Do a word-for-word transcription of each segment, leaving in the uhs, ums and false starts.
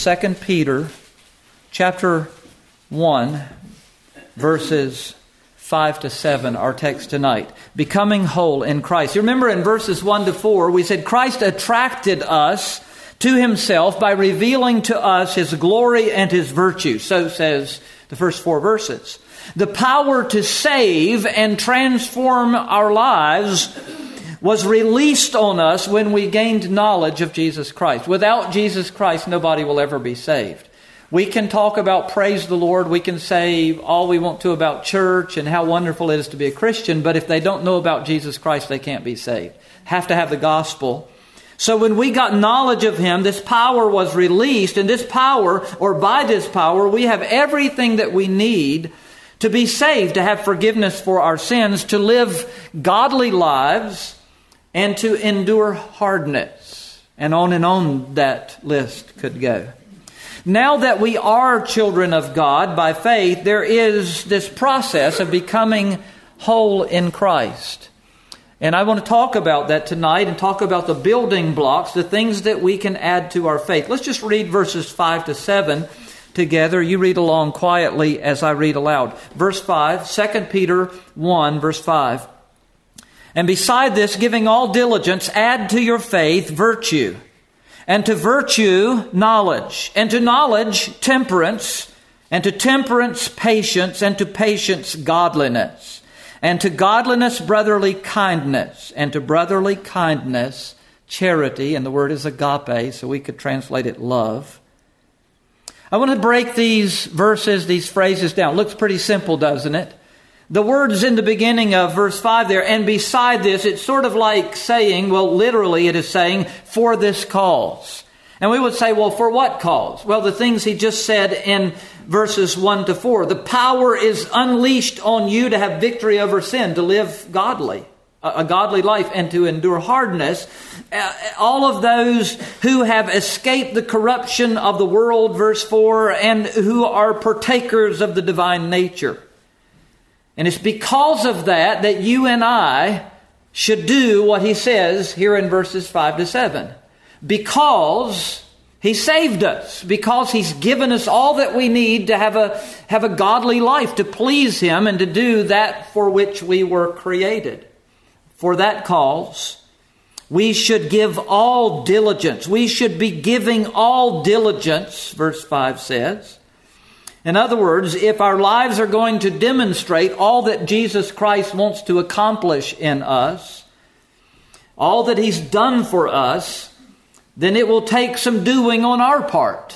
Second Peter chapter one, verses five to seven, our text tonight. Becoming whole in Christ. You remember in verses one to four, we said Christ attracted us to himself by revealing to us his glory and his virtue. So says the first four verses. The power to save and transform our lives was released on us when we gained knowledge of Jesus Christ. Without Jesus Christ, nobody will ever be saved. We can talk about praise the Lord. We can say all we want to about church and how wonderful it is to be a Christian. But if they don't know about Jesus Christ, they can't be saved. Have to have the gospel. So when we got knowledge of him, this power was released. And this power, or by this power, we have everything that we need to be saved, to have forgiveness for our sins, to live godly lives, and to endure hardness. And on and on that list could go. Now that we are children of God by faith, there is this process of becoming whole in Christ. And I want to talk about that tonight and talk about the building blocks, the things that we can add to our faith. Let's just read verses five to seven together. You read along quietly as I read aloud. Verse five, Second Peter one, verse five. And beside this, giving all diligence, add to your faith virtue. And to virtue, knowledge. And to knowledge, temperance. And to temperance, patience. And to patience, godliness. And to godliness, brotherly kindness. And to brotherly kindness, charity. And the word is agape, so we could translate it love. I want to break these verses, these phrases down. Looks pretty simple, doesn't it? The words in the beginning of verse five there, and beside this, it's sort of like saying, well, literally it is saying, for this cause. And we would say, well, for what cause? Well, the things he just said in verses one to four. The power is unleashed on you to have victory over sin, to live godly, a godly life, and to endure hardness. All of those who have escaped the corruption of the world, verse four, and who are partakers of the divine nature. And it's because of that that you and I should do what he says here in verses five to seven. Because he saved us. Because he's given us all that we need to have a, have a godly life, to please him and to do that for which we were created. For that cause, we should give all diligence. We should be giving all diligence, verse five says. In other words, if our lives are going to demonstrate all that Jesus Christ wants to accomplish in us, all that he's done for us, then it will take some doing on our part.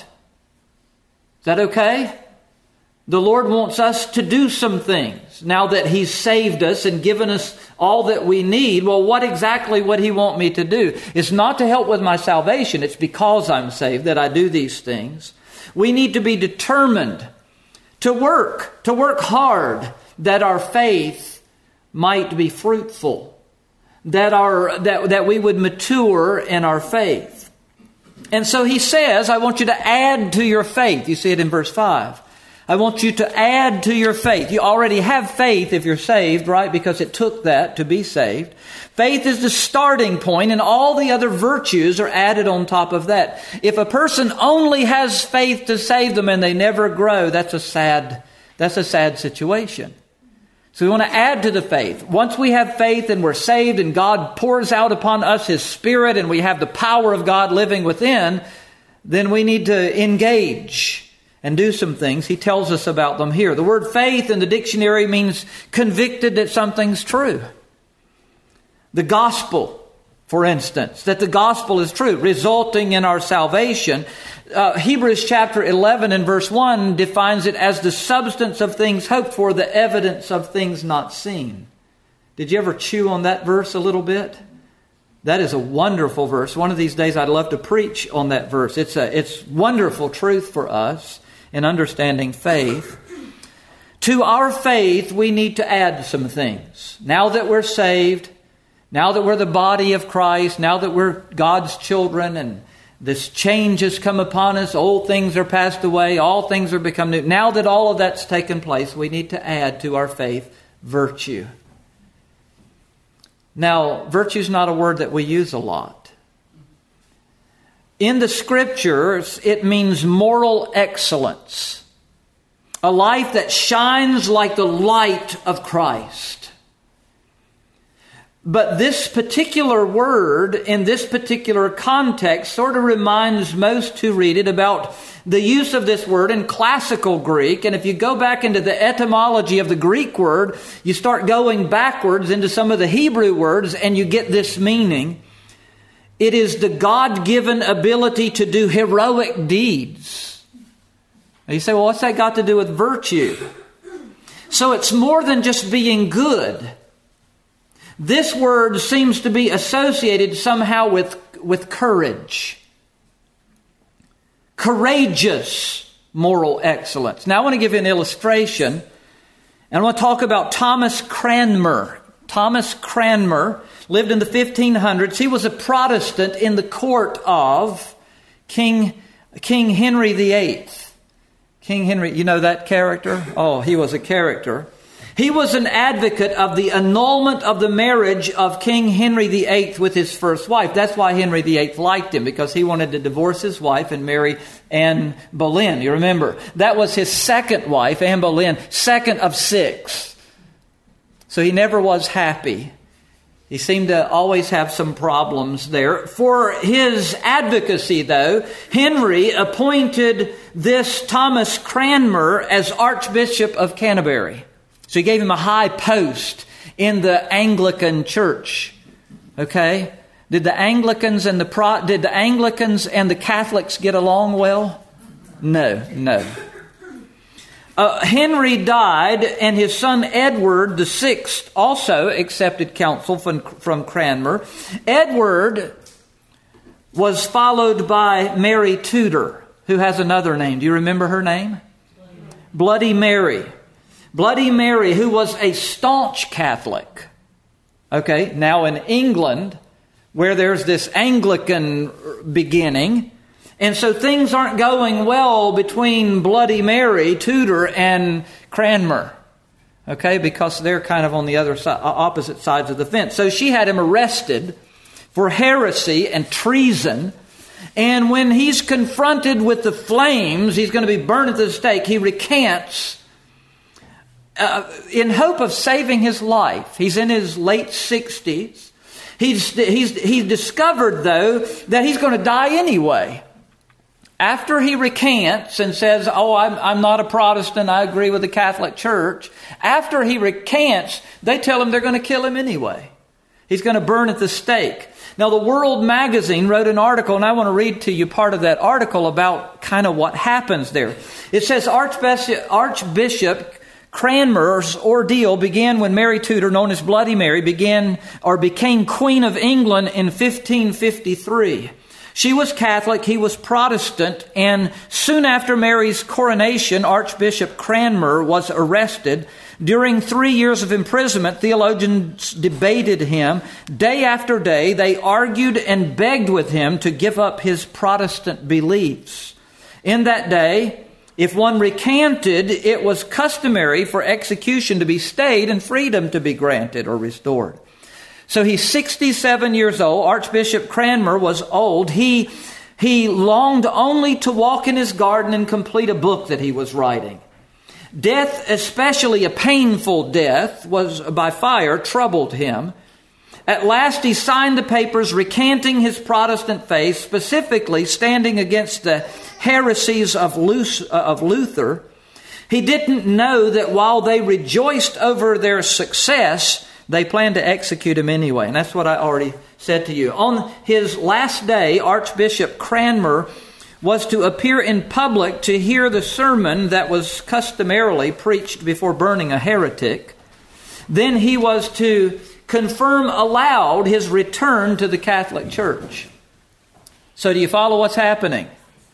Is that okay? The Lord wants us to do some things. Now that he's saved us and given us all that we need, well, what exactly would he want me to do? It's not to help with my salvation. It's because I'm saved that I do these things. We need to be determined to work, to work hard, that our faith might be fruitful, that our that, that we would mature in our faith. And so he says, I want you to add to your faith. You see it in verse five. I want you to add to your faith. You already have faith if you're saved, right? Because it took that to be saved. Faith is the starting point, and all the other virtues are added on top of that. If a person only has faith to save them and they never grow, that's a sad, that's a sad situation. So we want to add to the faith. Once we have faith and we're saved and God pours out upon us his Spirit and we have the power of God living within, then we need to engage and do some things. He tells us about them here. The word faith in the dictionary means convicted that something's true. The gospel, for instance, that the gospel is true, resulting in our salvation. Uh, Hebrews chapter eleven and verse one defines it as the substance of things hoped for, the evidence of things not seen. Did you ever chew on that verse a little bit? That is a wonderful verse. One of these days I'd love to preach on that verse. It's a, it's wonderful truth for us in understanding faith. To our faith, we need to add some things. Now that we're saved, now that we're the body of Christ, now that we're God's children and this change has come upon us, old things are passed away, all things are become new. Now that all of that's taken place, we need to add to our faith virtue. Now, virtue is not a word that we use a lot. in the Scriptures, it means moral excellence. A life that shines like the light of Christ. But this particular word, in this particular context, sort of reminds most who read it about the use of this word in classical Greek. And if you go back into the etymology of the Greek word, you start going backwards into some of the Hebrew words, and you get this meaning. It is the God-given ability to do heroic deeds. Now you say, well, what's that got to do with virtue? So it's more than just being good. This word seems to be associated somehow with, with courage. Courageous moral excellence. Now I want to give you an illustration. And I want to talk about Thomas Cranmer. Thomas Cranmer lived in the fifteen hundreds. He was a Protestant in the court of King, King Henry the Eighth. King Henry, you know that character? Oh, he was a character. He was an advocate of the annulment of the marriage of King Henry the Eighth with his first wife. That's why Henry the Eighth liked him, because he wanted to divorce his wife and marry Anne Boleyn. You remember, that was his second wife, Anne Boleyn, second of six. So he never was happy. He seemed to always have some problems there. For his advocacy, though, Henry appointed this Thomas Cranmer as Archbishop of Canterbury. So he gave him a high post in the Anglican Church. Okay? Did the Anglicans and the Pro- did the Anglicans and the Catholics get along well? No, no. Uh, Henry died, and his son Edward the Sixth also accepted counsel from, from Cranmer. Edward was followed by Mary Tudor, who has another name. Do you remember her name? Bloody Mary. Bloody Mary, who was a staunch Catholic. Okay, now in England, where there's this Anglican beginning, and so things aren't going well between Bloody Mary, Tudor, and Cranmer. Okay, because they're kind of on the other side, opposite sides of the fence. So she had him arrested for heresy and treason. And when he's confronted with the flames, he's going to be burned at the stake, he recants Uh, in hope of saving his life. He's in his late sixties. He's, he's, he's discovered, though, that he's going to die anyway. After he recants and says, oh, I'm, I'm not a Protestant, I agree with the Catholic Church. After he recants, they tell him they're going to kill him anyway. He's going to burn at the stake. Now, the World Magazine wrote an article, and I want to read to you part of that article about kind of what happens there. It says, Archbishop, Archbishop Cranmer's ordeal began when Mary Tudor, known as Bloody Mary, began or became Queen of England in fifteen fifty-three. She was Catholic, he was Protestant, and soon after Mary's coronation, Archbishop Cranmer was arrested. During three years of imprisonment, theologians debated him. Day after day, they argued and begged with him to give up his Protestant beliefs. In that day, if one recanted, it was customary for execution to be stayed and freedom to be granted or restored. So he's sixty-seven years old. Archbishop Cranmer was old. He, he longed only to walk in his garden and complete a book that he was writing. Death, especially a painful death, was by fire, troubled him. At last he signed the papers recanting his Protestant faith, specifically standing against the heresies of Luther. He didn't know that while they rejoiced over their success, they planned to execute him anyway. And that's what I already said to you. On his last day, Archbishop Cranmer was to appear in public to hear the sermon that was customarily preached before burning a heretic. Then he was to confirm aloud his return to the Catholic Church. So do you follow what's happening?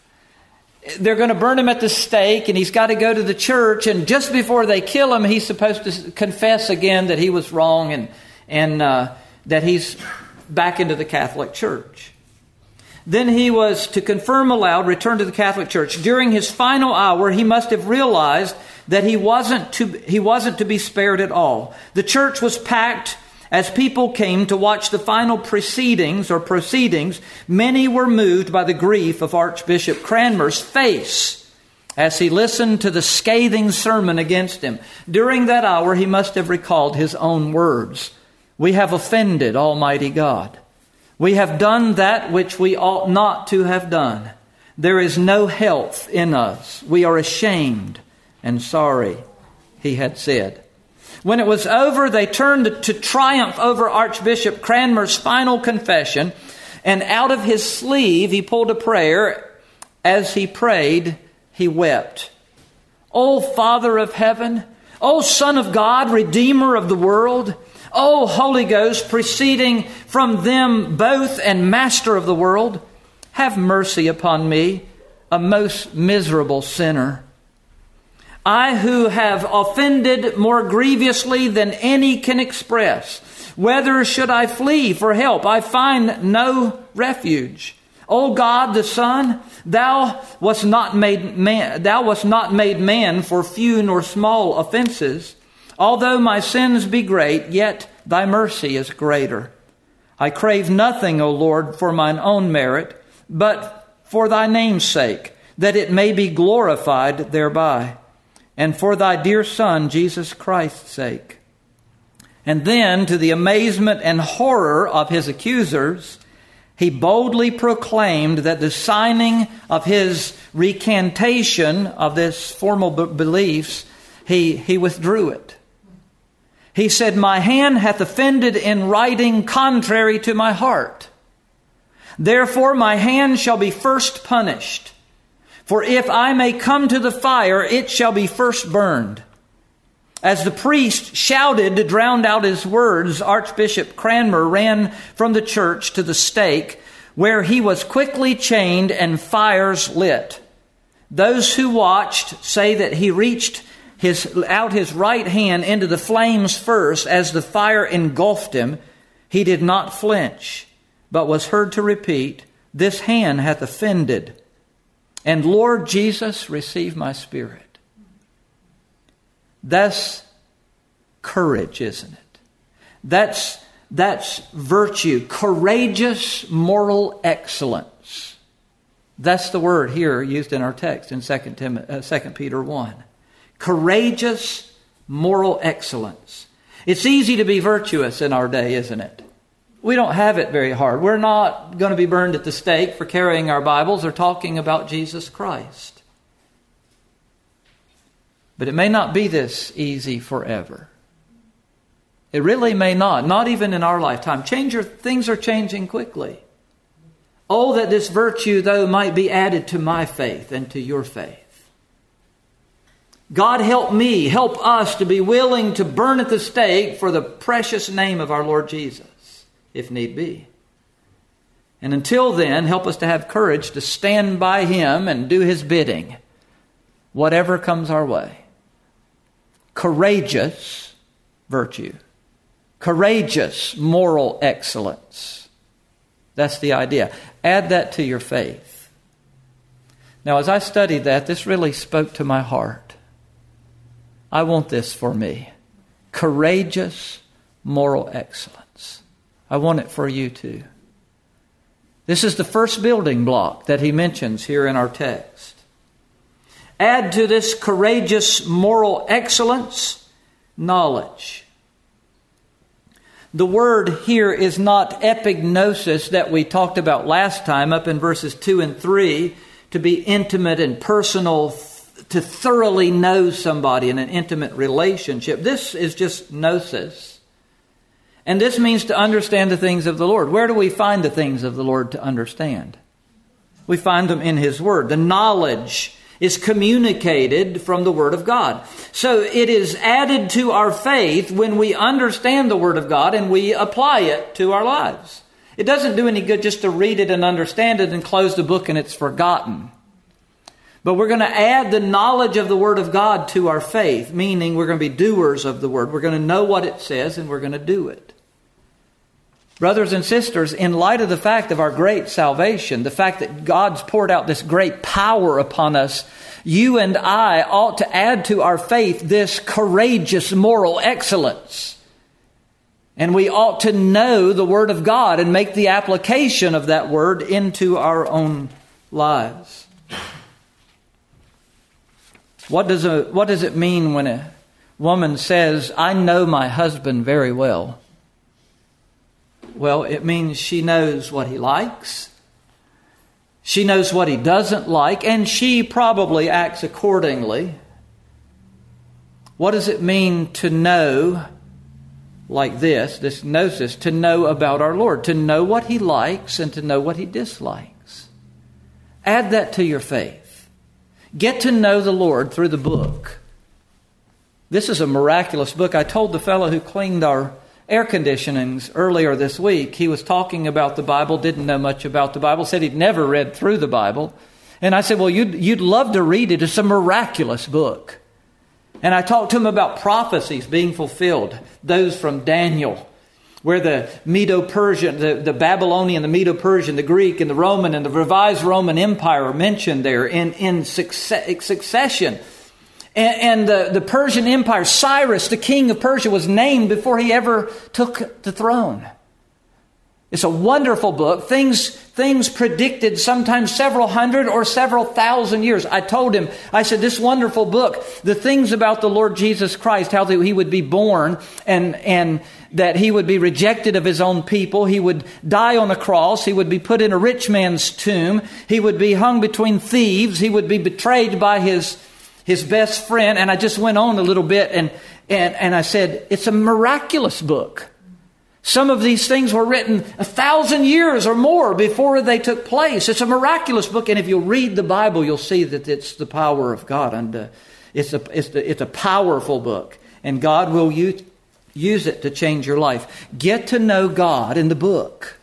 They're going to burn him at the stake, and he's got to go to the church, and just before they kill him, he's supposed to confess again that he was wrong and, and uh, that he's back into the Catholic Church. Then he was to confirm aloud, return to the Catholic Church. During his final hour, he must have realized that he wasn't to, he wasn't to be spared at all. The church was packed As people came to watch the final proceedings or proceedings, many were moved by the grief of Archbishop Cranmer's face as he listened to the scathing sermon against him. During that hour, he must have recalled his own words. We have offended Almighty God. We have done that which we ought not to have done. There is no health in us. We are ashamed and sorry, he had said. When it was over, they turned to triumph over Archbishop Cranmer's final confession, and out of his sleeve he pulled a prayer. As he prayed, he wept. O Father of heaven, O Son of God, Redeemer of the world, O Holy Ghost, proceeding from them both and Master of the world, have mercy upon me, a most miserable sinner. I who have offended more grievously than any can express. Whither should I flee for help? I find no refuge. O God the Son, thou wast not made man, thou wast not made man for few nor small offenses. Although my sins be great, yet thy mercy is greater. I crave nothing, O Lord, for mine own merit, but for thy name's sake, that it may be glorified thereby, and for thy dear Son, Jesus Christ's sake. And then, to the amazement and horror of his accusers, he boldly proclaimed that the signing of his recantation of this formal b- beliefs, he, he withdrew it. He said, my hand hath offended in writing contrary to my heart. Therefore my hand shall be first punished. For if I may come to the fire, it shall be first burned. As the priest shouted to drown out his words, Archbishop Cranmer ran from the church to the stake, where he was quickly chained and fires lit. Those who watched say that he reached his, out his right hand into the flames first. As the fire engulfed him, he did not flinch, but was heard to repeat, this hand hath offended. And Lord Jesus, receive my spirit. That's courage, isn't it? That's, that's virtue. Courageous moral excellence. That's the word here used in our text in Second Peter one. Courageous moral excellence. It's easy to be virtuous in our day, isn't it? We don't have it very hard. We're not going to be burned at the stake for carrying our Bibles or talking about Jesus Christ. But it may not be this easy forever. It really may not, not even in our lifetime. Change your, things are changing quickly. Oh, that this virtue, though, might be added to my faith and to your faith. God help me, help us to be willing to burn at the stake for the precious name of our Lord Jesus, if need be. And until then, help us to have courage to stand by Him and do His bidding, whatever comes our way. Courageous virtue. Courageous moral excellence. That's the idea. Add that to your faith. Now, as I studied that, this really spoke to my heart. I want this for me. Courageous moral excellence. I want it for you too. This is the first building block that he mentions here in our text. Add to this courageous moral excellence, knowledge. The word here is not epignosis that we talked about last time up in verses two and three, to be intimate and personal, to thoroughly know somebody in an intimate relationship. This is just gnosis. And this means to understand the things of the Lord. Where do we find the things of the Lord to understand? We find them in His Word. The knowledge is communicated from the Word of God. So it is added to our faith when we understand the Word of God and we apply it to our lives. It doesn't do any good just to read it and understand it and close the book and it's forgotten. But we're going to add the knowledge of the Word of God to our faith, meaning we're going to be doers of the Word. We're going to know what it says and we're going to do it. Brothers and sisters, in light of the fact of our great salvation, the fact that God's poured out this great power upon us, you and I ought to add to our faith this courageous moral excellence. And we ought to know the Word of God and make the application of that Word into our own lives. What does a, what does it mean when a woman says, I know my husband very well? Well, it means she knows what he likes. She knows what he doesn't like, and she probably acts accordingly. What does it mean to know like this, this gnosis, to know about our Lord, to know what He likes and to know what He dislikes? Add that to your faith. Get to know the Lord through the book. This is a miraculous book. I told the fellow who cleaned our air conditionings earlier this week, he was talking about the Bible, didn't know much about the Bible, said he'd never read through the Bible. And I said, well, you'd, you'd love to read it. It's a miraculous book. And I talked to him about prophecies being fulfilled, those from Daniel, where the Medo-Persian, the, the Babylonian, the Medo-Persian, the Greek, and the Roman, and the revised Roman Empire are mentioned there in, in success, succession. And, and the, the Persian Empire, Cyrus, the king of Persia, was named before he ever took the throne. It's a wonderful book. Things, things predicted sometimes several hundred or several thousand years. I told him, I said, this wonderful book, the things about the Lord Jesus Christ, how He would be born and, and that He would be rejected of His own people. He would die on a cross. He would be put in a rich man's tomb. He would be hung between thieves. He would be betrayed by his, his best friend. And I just went on a little bit and, and, and I said, it's a miraculous book. Some of these things were written a thousand years or more before they took place. It's a miraculous book, and if you'll read the Bible, you'll see that it's the power of God. And uh, it's a it's, the, it's a powerful book, and God will use, use it to change your life. Get to know God in the book.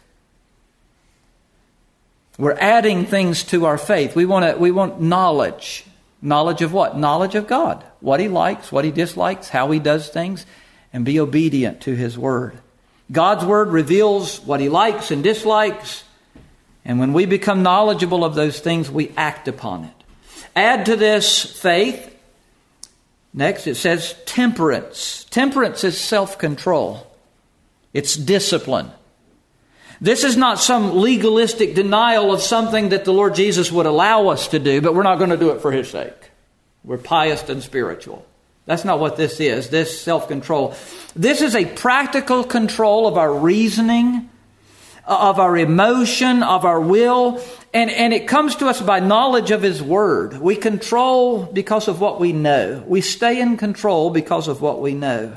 We're adding things to our faith. We want to, we want knowledge. Knowledge of what? Knowledge of God. What He likes, what He dislikes, how He does things, and be obedient to His Word. God's Word reveals what He likes and dislikes. And when we become knowledgeable of those things, we act upon it. Add to this faith. Next, it says temperance. Temperance is self-control. It's discipline. This is not some legalistic denial of something that the Lord Jesus would allow us to do, but we're not going to do it for His sake. We're pious and spiritual. That's not what this is, this self-control. This is a practical control of our reasoning, of our emotion, of our will. And, and it comes to us by knowledge of His Word. We control because of what we know. We stay in control because of what we know.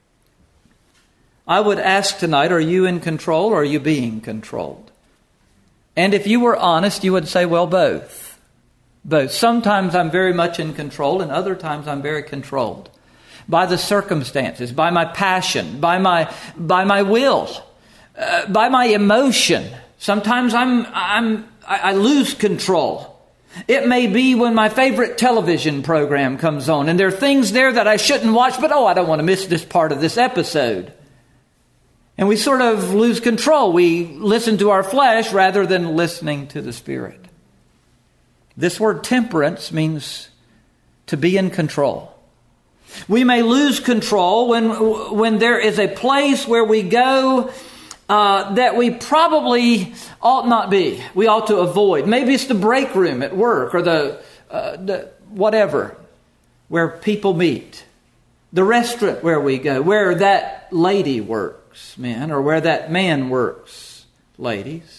I would ask tonight, are you in control or are you being controlled? And if you were honest, you would say, well, both. Both. Sometimes I'm very much in control, and other times I'm very controlled by the circumstances, by my passion, by my by my will, uh, by my emotion. Sometimes I'm I'm I, I lose control. It may be when my favorite television program comes on, and there are things there that I shouldn't watch, but oh, I don't want to miss this part of this episode. And we sort of lose control. We listen to our flesh rather than listening to the Spirit. This word temperance means to be in control. We may lose control when, when there is a place where we go uh, that we probably ought not be. We ought to avoid. Maybe it's the break room at work or the, uh, the whatever, where people meet. The restaurant where we go, where that lady works, men, or where that man works, ladies.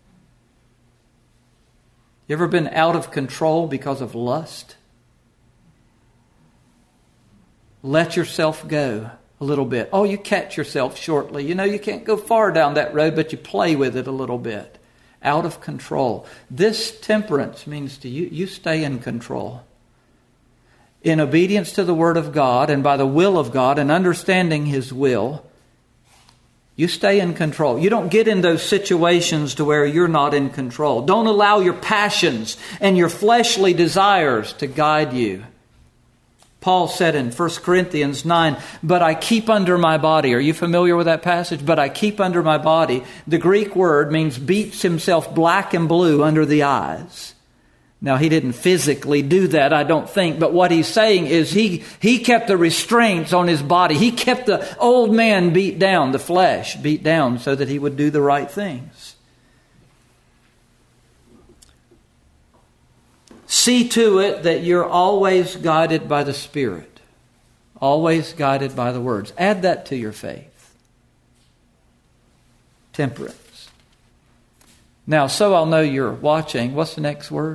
You ever been out of control because of lust? Let yourself go a little bit. Oh, you catch yourself shortly. You know, you can't go far down that road, but you play with it a little bit. Out of control. This temperance means to you, you stay in control. In obedience to the Word of God and by the will of God and understanding His will, you stay in control. You don't get in those situations to where you're not in control. Don't allow your passions and your fleshly desires to guide you. Paul said in First Corinthians nine, but I keep under my body. Are you familiar with that passage? But I keep under my body. The Greek word means beats himself black and blue under the eyes. Now, he didn't physically do that, I don't think, but what he's saying is he, he kept the restraints on his body. He kept the old man beat down, the flesh beat down, so that he would do the right things. See to it that you're always guided by the Spirit, always guided by the words. Add that to your faith. Temperance. Now, so I'll know you're watching. What's the next word?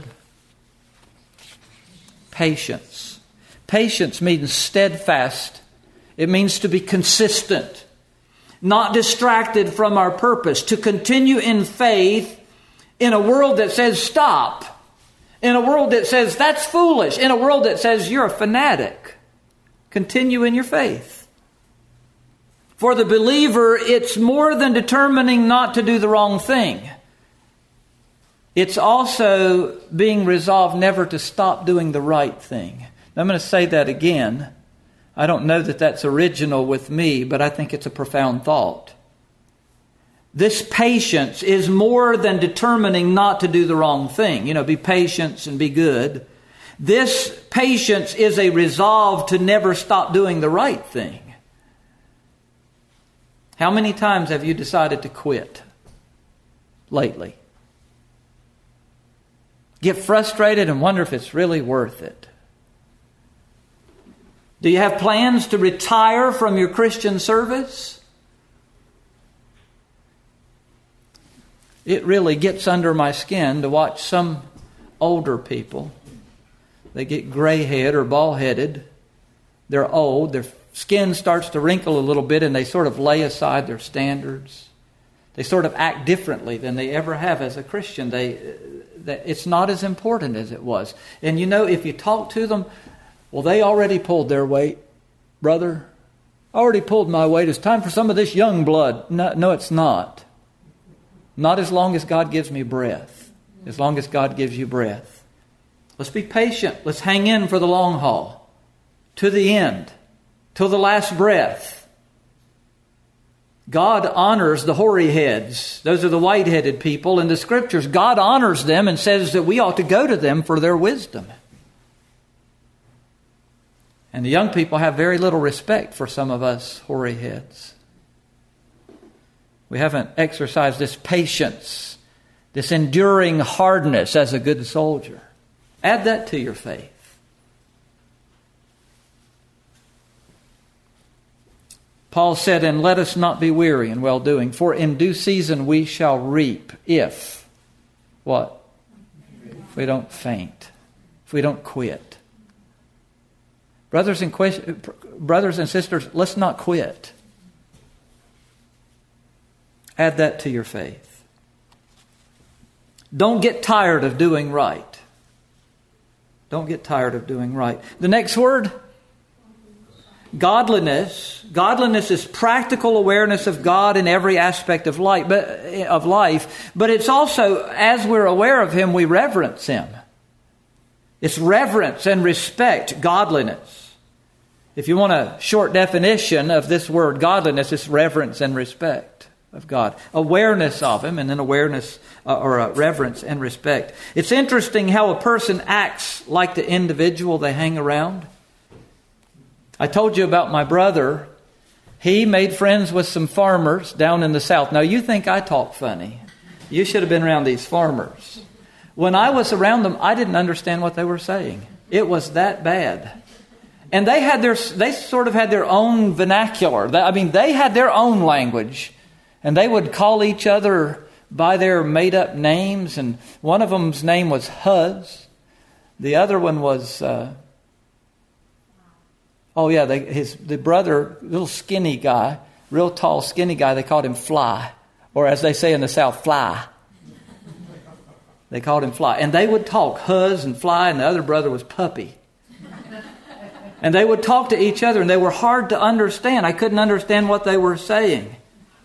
Patience. Patience means steadfast. It means to be consistent, not distracted from our purpose, to continue in faith in a world that says stop, in a world that says that's foolish, in a world that says you're a fanatic. Continue in your faith. For the believer, it's more than determining not to do the wrong thing. It's also being resolved never to stop doing the right thing. Now, I'm going to say that again. I don't know that that's original with me, but I think it's a profound thought. This patience is more than determining not to do the wrong thing. You know, be patient and be good. This patience is a resolve to never stop doing the right thing. How many times have you decided to quit lately? Get frustrated and wonder if it's really worth it. Do you have plans to retire from your Christian service? It really gets under my skin to watch some older people. They get gray-headed or bald-headed. They're old. Their skin starts to wrinkle a little bit and they sort of lay aside their standards. They sort of act differently than they ever have as a Christian. They, they, it's not as important as it was. And you know, if you talk to them, well, they already pulled their weight, brother. I already pulled my weight. It's time for some of this young blood. No, no, it's not. Not as long as God gives me breath. As long as God gives you breath. Let's be patient. Let's hang in for the long haul. To the end. Till the last breath. God honors the hoary heads. Those are the white-headed people in the Scriptures. God honors them and says that we ought to go to them for their wisdom. And the young people have very little respect for some of us hoary heads. We haven't exercised this patience, this enduring hardness as a good soldier. Add that to your faith. Paul said, and let us not be weary in well-doing, for in due season we shall reap if, what? If we don't faint, if we don't quit. Brothers and, brothers and sisters, let's not quit. Add that to your faith. Don't get tired of doing right. Don't get tired of doing right. The next word, godliness. Godliness is practical awareness of God in every aspect of life, but, of life. But it's also, as we're aware of Him, we reverence Him. It's reverence and respect, godliness. If you want a short definition of this word godliness, it's reverence and respect of God. Awareness of Him, and then awareness uh, or uh, reverence and respect. It's interesting how a person acts like the individual they hang around. I told you about my brother. He made friends with some farmers down in the South. Now, you think I talk funny. You should have been around these farmers. When I was around them, I didn't understand what they were saying. It was that bad. And they had their, they sort of had their own vernacular. I mean, they had their own language. And they would call each other by their made-up names. And one of them's name was Huz. The other one was... Uh, Oh yeah, they, his the brother, little skinny guy, real tall skinny guy, they called him Fly. Or as they say in the South, Fly. They called him Fly. And they would talk, Huz and Fly, and the other brother was Puppy. And they would talk to each other, and they were hard to understand. I couldn't understand what they were saying.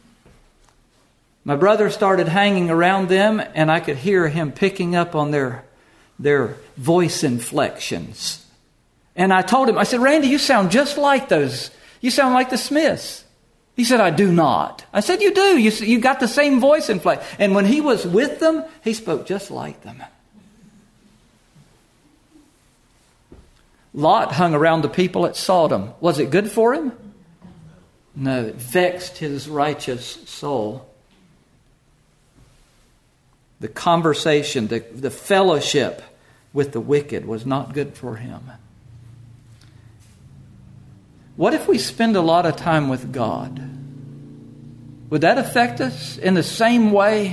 My brother started hanging around them, and I could hear him picking up on their, their voice inflections. And I told him, I said, Randy, you sound just like those. You sound like the Smiths. He said, I do not. I said, you do. You, you got the same voice inflection. And when he was with them, he spoke just like them. Lot hung around the people at Sodom. Was it good for him? No, it vexed his righteous soul. The conversation, the, the fellowship with the wicked was not good for him. What if we spend a lot of time with God? Would that affect us in the same way?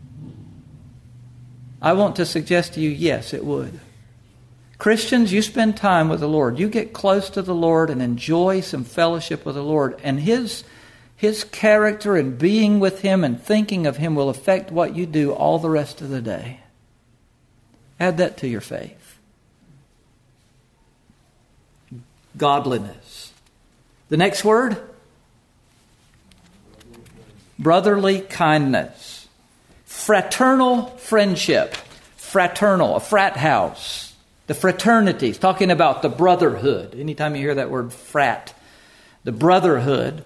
I want to suggest to you, yes, it would. Christians, you spend time with the Lord. You get close to the Lord and enjoy some fellowship with the Lord. And His, His character and being with Him and thinking of Him will affect what you do all the rest of the day. Add that to your faith. Godliness. The next word? Brotherly kindness. Fraternal friendship. Fraternal, a frat house. The fraternities, talking about the brotherhood. Anytime you hear that word frat, the brotherhood.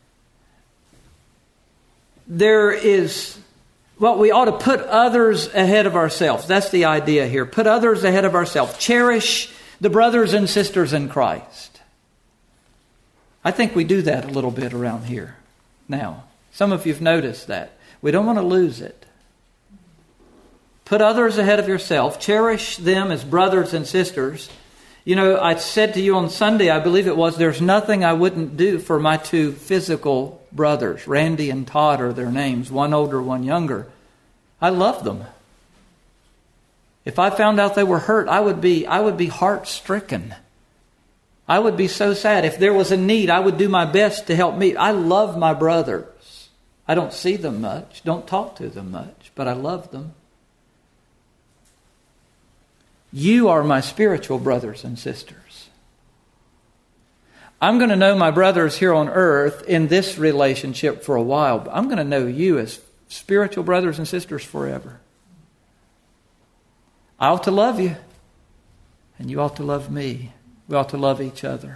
There is, well, we ought to put others ahead of ourselves. That's the idea here. Put others ahead of ourselves. Cherish the brothers and sisters in Christ. I think we do that a little bit around here now. Some of you have noticed that. We don't want to lose it. Put others ahead of yourself. Cherish them as brothers and sisters. You know, I said to you on Sunday, I believe it was, there's nothing I wouldn't do for my two physical brothers. Randy and Todd are their names. One older, one younger. I love them. If I found out they were hurt, I would be, I would be heart-stricken. I would be so sad. If there was a need, I would do my best to help meet. I love my brothers. I don't see them much, don't talk to them much, but I love them. You are my spiritual brothers and sisters. I'm going to know my brothers here on earth in this relationship for a while, but I'm going to know you as spiritual brothers and sisters forever. I ought to love you, and you ought to love me. We ought to love each other.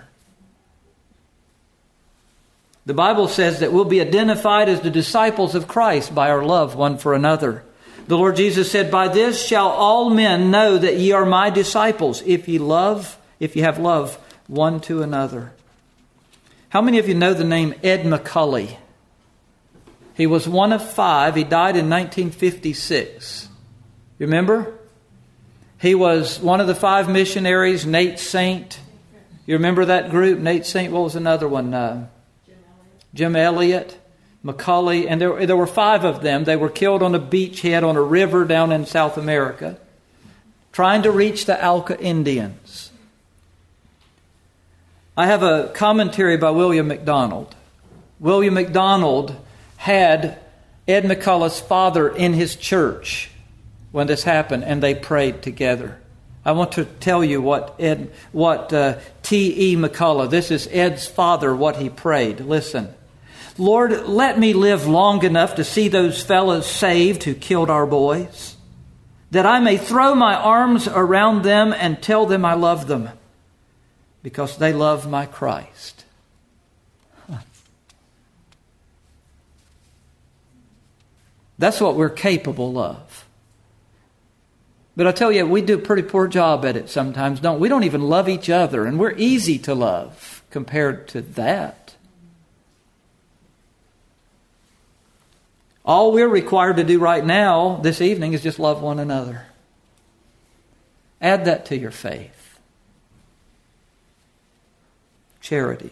The Bible says that we'll be identified as the disciples of Christ by our love one for another. The Lord Jesus said, "By this shall all men know that ye are my disciples, if ye love, if ye have love one to another." How many of you know the name Ed McCully? He was one of five. He died in nineteen fifty-six. You remember? He was one of the five missionaries, Nate Saint. You remember that group? Nate Saint, what was another one? Uh, Jim Elliott. McCully, and there, there were five of them. They were killed on a beachhead on a river down in South America, trying to reach the Alca Indians. I have a commentary by William MacDonald. William MacDonald had Ed McCullough's father in his church when this happened, and they prayed together. I want to tell you what Ed, what uh, T E McCullough, this is Ed's father, what he prayed. Listen. "Lord, let me live long enough to see those fellows saved who killed our boys, that I may throw my arms around them and tell them I love them, because they love my Christ." That's what we're capable of. But I tell you, we do a pretty poor job at it sometimes, don't we? We don't even love each other, and we're easy to love compared to that. All we're required to do right now, this evening, is just love one another. Add that to your faith. Charity.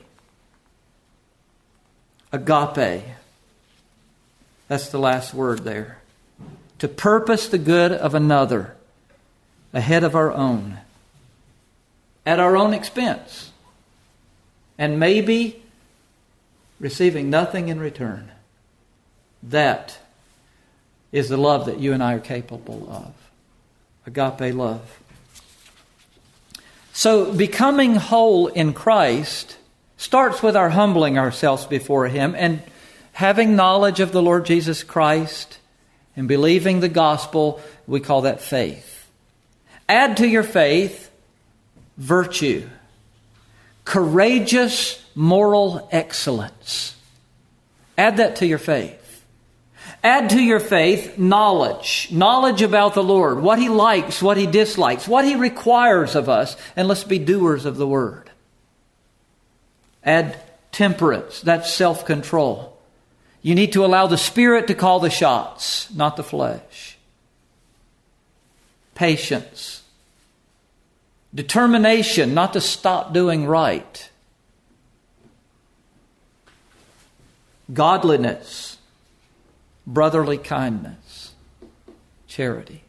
Agape. That's the last word there. To purpose the good of another ahead of our own. At our own expense. And maybe receiving nothing in return. That is the love that you and I are capable of. Agape love. So becoming whole in Christ starts with our humbling ourselves before Him and having knowledge of the Lord Jesus Christ and believing the gospel. We call that faith. Add to your faith virtue. Courageous moral excellence. Add that to your faith. Add to your faith knowledge. Knowledge about the Lord. What He likes, what He dislikes, what He requires of us. And let's be doers of the Word. Add temperance. That's self-control. You need to allow the Spirit to call the shots, not the flesh. Patience. Determination not to stop doing right. Godliness. Brotherly kindness. Charity.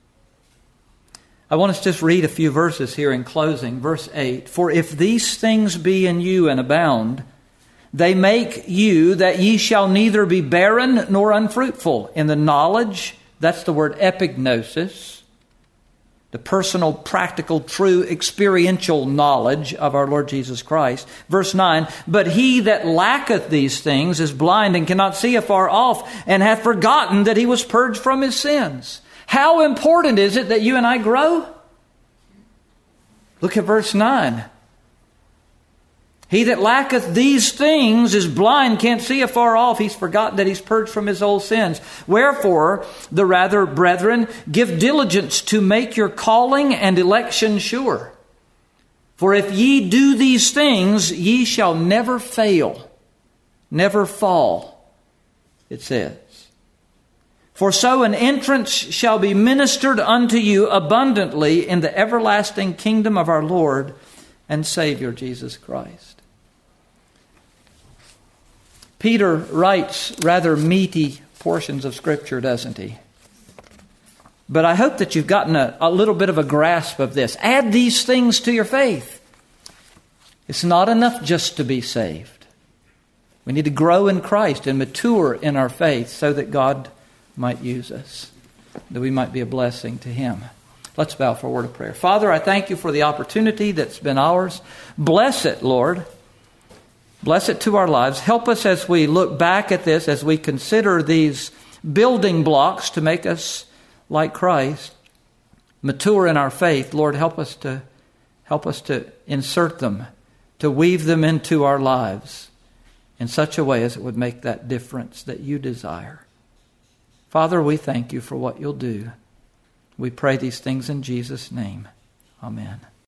I want us to just read a few verses here in closing. Verse eight. For if these things be in you and abound, they make you that ye shall neither be barren nor unfruitful in the knowledge, that's the word epignosis, the personal, practical, true, experiential knowledge of our Lord Jesus Christ. Verse nine, but he that lacketh these things is blind and cannot see afar off, and hath forgotten that he was purged from his sins. How important is it that you and I grow? Look at verse nine. He that lacketh these things is blind, can't see afar off. He's forgotten that he's purged from his old sins. Wherefore, the rather, brethren, give diligence to make your calling and election sure. For if ye do these things, ye shall never fail, never fall, it says. For so an entrance shall be ministered unto you abundantly in the everlasting kingdom of our Lord and Savior Jesus Christ. Peter writes rather meaty portions of Scripture, doesn't he? But I hope that you've gotten a, a little bit of a grasp of this. Add these things to your faith. It's not enough just to be saved. We need to grow in Christ and mature in our faith so that God might use us, that we might be a blessing to Him. Let's bow for a word of prayer. Father, I thank you for the opportunity that's been ours. Bless it, Lord. Bless it to our lives. Help us as we look back at this, as we consider these building blocks to make us like Christ, mature in our faith. Lord, help us to help us to insert them, to weave them into our lives in such a way as it would make that difference that you desire. Father, we thank you for what you'll do. We pray these things in Jesus' name. Amen.